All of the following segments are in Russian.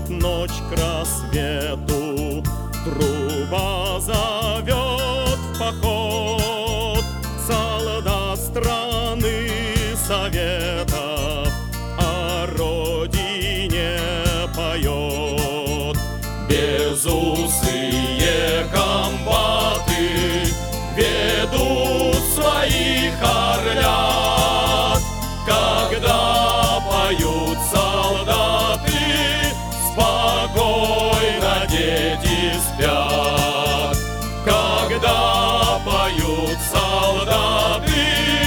Вот ночь к рассвету труба зовет в поход солдат страны Советов, о родине поет. Безусые комбаты ведут своих орлят, когда поют солдаты, спокойно дети спят. Когда поют солдаты,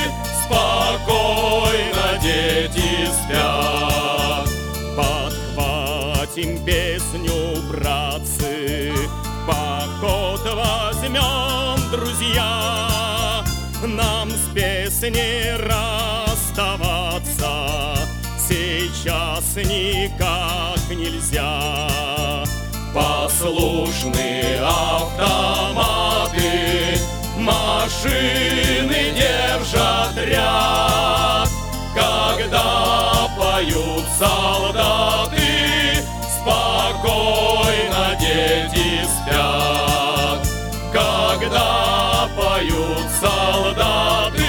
спокойно дети спят. Подхватим песню, братцы, поход возьмем, друзья. Нам с песней расставаться сейчас никак нельзя. Послушны автоматы, машины держат ряд. Когда поют солдаты, спокойно дети спят. Когда поют солдаты,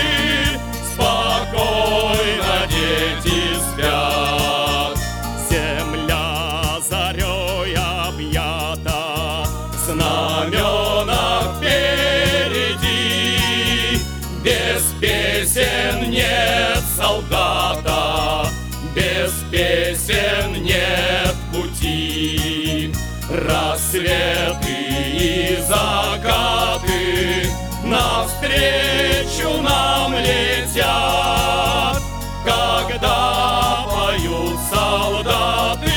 спокойно дети спят. Земля зарей объята, знамена впереди. Без песен нет солдата, без песен нет пути. Рассветы и закаты навстречу нам летят. Когда поют солдаты,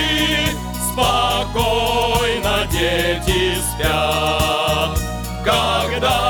спокойно дети спят. Когда